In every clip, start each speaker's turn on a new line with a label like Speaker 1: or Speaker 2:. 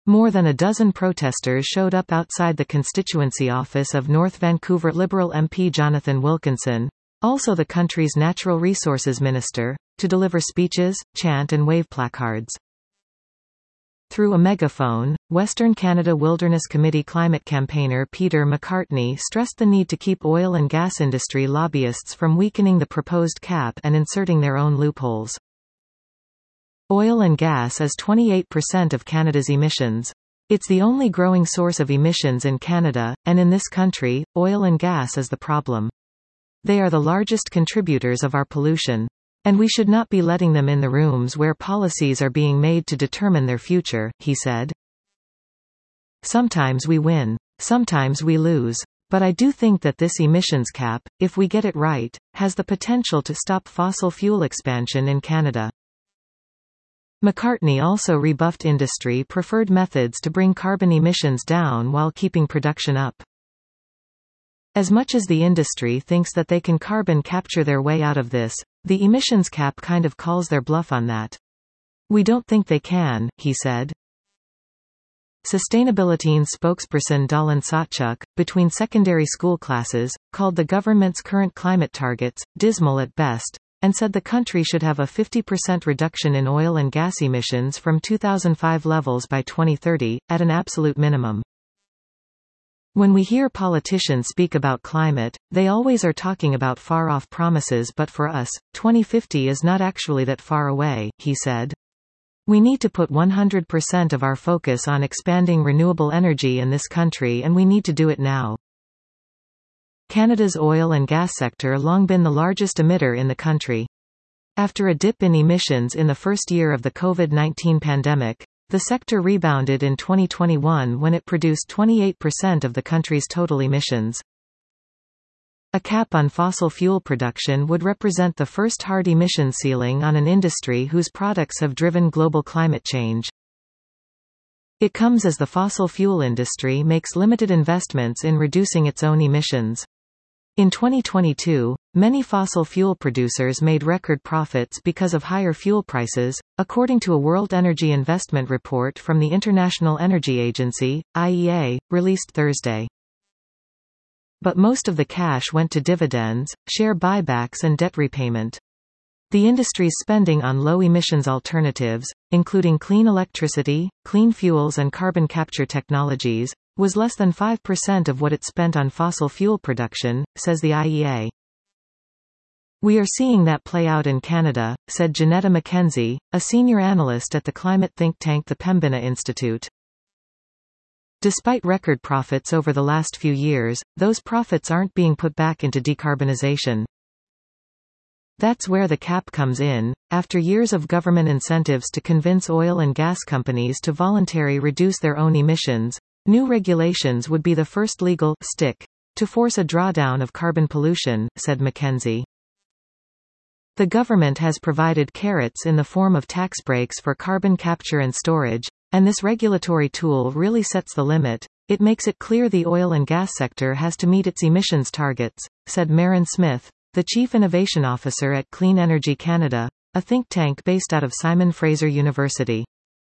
Speaker 1: More than a dozen protesters showed up outside the constituency office of North Vancouver Liberal MP Jonathan Wilkinson, also the country's natural resources minister, to deliver speeches, chant and wave placards. Through a megaphone, Western Canada Wilderness Committee climate campaigner Peter McCartney stressed the need to keep oil and gas industry lobbyists from weakening the proposed cap and inserting their own loopholes. Oil and gas is 28% of Canada's emissions. It's the only growing source of emissions in Canada, and in this country, oil and gas is the problem. They are the largest contributors of our pollution. And we should not be letting them in the rooms where policies are being made to determine their future, he said. Sometimes we win. Sometimes we lose. But I do think that this emissions cap, if we get it right, has the potential to stop fossil fuel expansion in Canada. McCartney also rebuffed industry-preferred methods to bring carbon emissions down while keeping production up. As much as the industry thinks that they can carbon capture their way out of this, the emissions cap kind of calls their bluff on that. We don't think they can, he said. Sustainability spokesperson Dalan Sawchuk, between secondary school classes, called the government's current climate targets dismal at best, and said the country should have a 50% reduction in oil and gas emissions from 2005 levels by 2030, at an absolute minimum. When we hear politicians speak about climate, they always are talking about far-off promises, but for us, 2050 is not actually that far away, he said. We need to put 100% of our focus on expanding renewable energy in this country, and we need to do it now. Canada's oil and gas sector long been the largest emitter in the country. After a dip in emissions in the first year of the COVID-19 pandemic, the sector rebounded in 2021 when it produced 28% of the country's total emissions. A cap on fossil fuel production would represent the first hard emissions ceiling on an industry whose products have driven global climate change. It comes as the fossil fuel industry makes limited investments in reducing its own emissions. In 2022, many fossil fuel producers made record profits because of higher fuel prices, according to a World Energy Investment report from the International Energy Agency, IEA, released Thursday. But most of the cash went to dividends, share buybacks and debt repayment. The industry's spending on low-emissions alternatives, including clean electricity, clean fuels and carbon capture technologies, was less than 5% of what it spent on fossil fuel production, says the IEA. We are seeing that play out in Canada, said Janetta McKenzie, a senior analyst at the climate think tank the Pembina Institute. Despite record profits over the last few years, those profits aren't being put back into decarbonization. That's where the cap comes in. After years of government incentives to convince oil and gas companies to voluntarily reduce their own emissions, new regulations would be the first legal stick to force a drawdown of carbon pollution, said McKenzie. The government has provided carrots in the form of tax breaks for carbon capture and storage, and this regulatory tool really sets the limit. It makes it clear the oil and gas sector has to meet its emissions targets, said Maren Smith, the Chief Innovation Officer at Clean Energy Canada, a think tank based out of Simon Fraser University.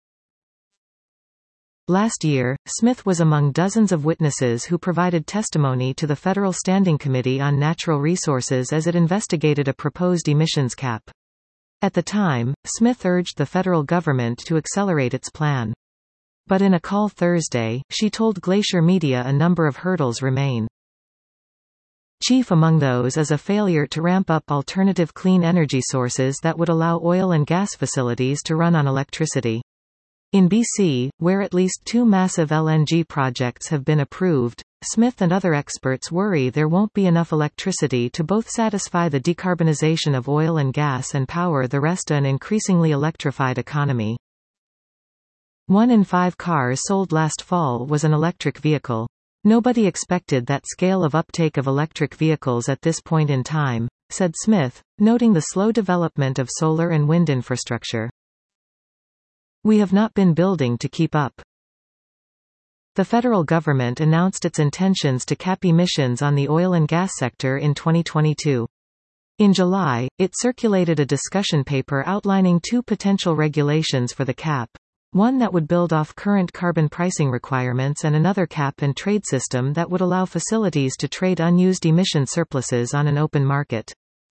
Speaker 1: Last year, Smith was among dozens of witnesses who provided testimony to the Federal Standing Committee on Natural Resources as it investigated a proposed emissions cap. At the time, Smith urged the federal government to accelerate its plan. But in a call Thursday, she told Glacier Media a number of hurdles remain. Chief among those is a failure to ramp up alternative clean energy sources that would allow oil and gas facilities to run on electricity. In BC, where at least 2 massive LNG projects have been approved, Smith and other experts worry there won't be enough electricity to both satisfy the decarbonization of oil and gas and power the rest of an increasingly electrified economy. 1 in 5 cars sold last fall was an electric vehicle. Nobody expected that scale of uptake of electric vehicles at this point in time, said Smith, noting the slow development of solar and wind infrastructure. We have not been building to keep up. The federal government announced its intentions to cap emissions on the oil and gas sector in 2022. In July, it circulated a discussion paper outlining 2 potential regulations for the cap. One that would build off current carbon pricing requirements, and another cap-and-trade system that would allow facilities to trade unused emission surpluses on an open market.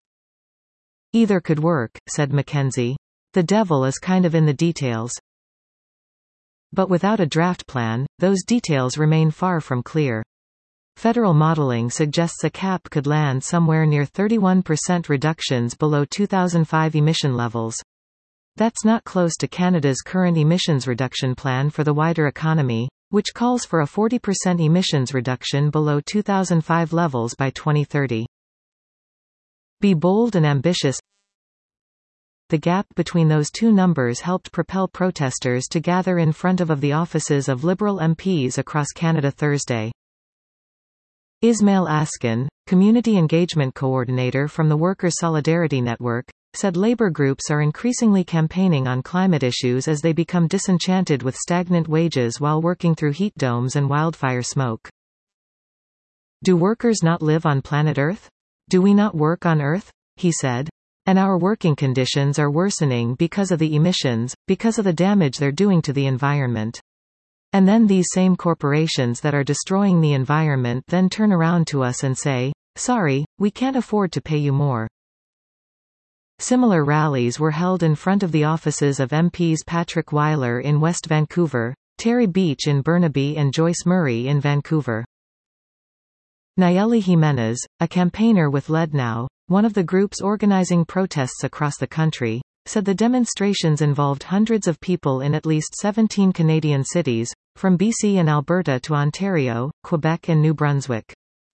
Speaker 1: Either could work, said McKenzie. The devil is kind of in the details. But without a draft plan, those details remain far from clear. Federal modeling suggests a cap could land somewhere near 31% reductions below 2005 emission levels. That's not close to Canada's current emissions reduction plan for the wider economy, which calls for a 40% emissions reduction below 2005 levels by 2030. Be bold and ambitious. The gap between those two numbers helped propel protesters to gather in front of the offices of Liberal MPs across Canada Thursday. Ismail Askin, Community Engagement Coordinator from the Workers' Solidarity Network, said labor groups are increasingly campaigning on climate issues as they become disenchanted with stagnant wages while working through heat domes and wildfire smoke. Do workers not live on planet Earth? Do we not work on Earth? He said. And our working conditions are worsening because of the emissions, because of the damage they're doing to the environment. And then these same corporations that are destroying the environment then turn around to us and say, sorry, we can't afford to pay you more. Similar rallies were held in front of the offices of MPs Patrick Weiler in West Vancouver, Terry Beach in Burnaby and Joyce Murray in Vancouver. Nayeli Jimenez, a campaigner with Lead Now, one of the groups organizing protests across the country, said the demonstrations involved hundreds of people in at least 17 Canadian cities, from BC and Alberta to Ontario, Quebec and New Brunswick.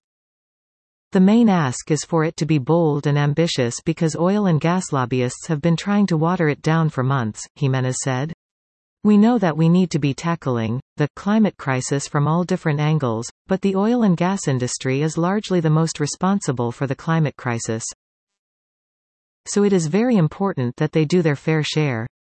Speaker 1: The main ask is for it to be bold and ambitious because oil and gas lobbyists have been trying to water it down for months, Jimenez said. We know that we need to be tackling the climate crisis from all different angles, but the oil and gas industry is largely the most responsible for the climate crisis. So it is very important that they do their fair share.